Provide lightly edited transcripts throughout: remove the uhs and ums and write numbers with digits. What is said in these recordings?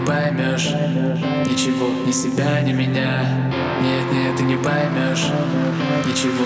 поймешь ничего, ни себя, ни меня. Нет, нет, ты не поймешь ничего.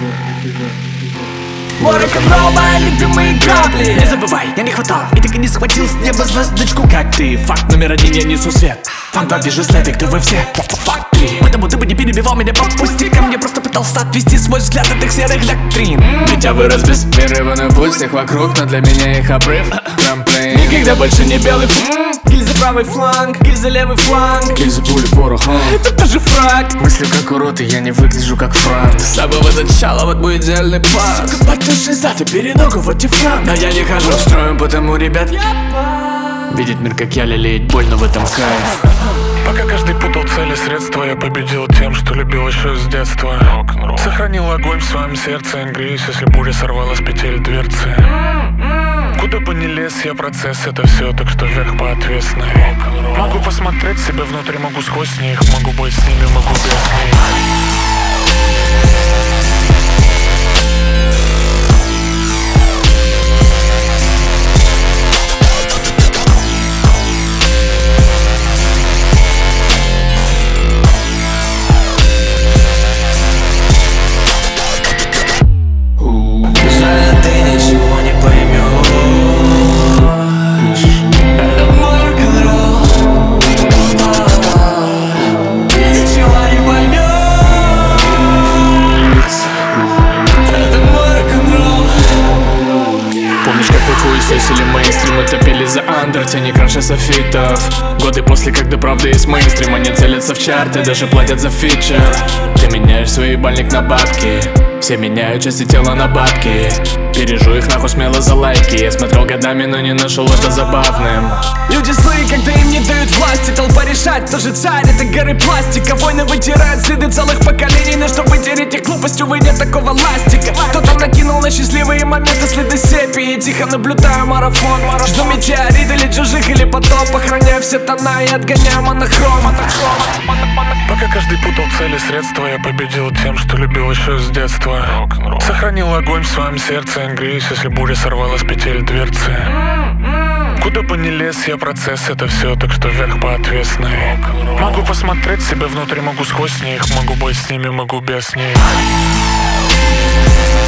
Мой рок-н-ролл, мои любимые грабли. Не забывай, я не хватал и так и не схватил с неба звездочку, как ты. Факт номер один, я несу свет. Фанта, вижу следы, кто вы все. Факты. Поэтому ты бы не перебивал меня по пустякам. Я просто пытался отвести свой взгляд от их серых доктрин. Ведь я вырос без мира на путь всех вокруг, но для меня их обрыв трамплин. Никогда больше не белый Гильза правый фланг, гильза левый фланг. Гильза пули порохом. Это тоже фраг. Мысли как урод, и я не выгляжу как франк. С самого начала вот мой идеальный план. Сука, потуши зад и переногу, вот и франк. Но я не хожу строем, потому, ребят, видеть мир, как я, лелеять больно, в этом кайф. Пока каждый путал цели, средства, я победил тем, что любил еще с детства. Сохранил огонь в своем сердце, греюсь, если буря сорвала с петель дверцы. Куда бы ни лез, я процесс, это все, так что вверх по отвесной. Могу посмотреть себя внутрь, могу сквозь них, могу быть с ними, могу без них. Или мейнстрим утопили за андер, тени краше софитов. Годы после, когда правда есть мейнстрим, они целятся в чарты, даже платят за фичер. Ты меняешь свой ебальник на бабки, все меняют части тела на бабки. Пережу их нахуй смело за лайки. Я смотрел годами, но не нашел это забавным. Люди злые, когда им не дают власти. Толпа решать, кто же царь, это горы пластика. Войны вытирают следы целых поколений. Но чтобы тереть их глупостью, выйдет такого ластика. Кто-то накинул на счастливые моменты следы сепии. Тихо наблюдаю марафон. Жду метеорит или чужих, или потоп. Охраняю все тона и отгоняю монохром. Пока каждый путал цели, средства, я победил тем, что любил еще с детства. Сохранил огонь в своем сердце, греюсь, если буря сорвала с петель дверцы. Куда бы ни лез, я процесс, это все, так что вверх по отвесной. Могу посмотреть себя внутрь, могу сквозь них, могу быть с ними, могу без них.